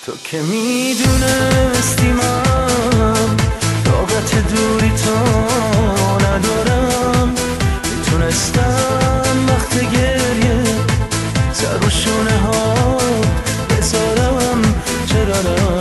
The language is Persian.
تو که میدونستی من طاقت دوری تو ندارم، میتونستم وقت گریه سر و شونه ها بذارم، چرا نه؟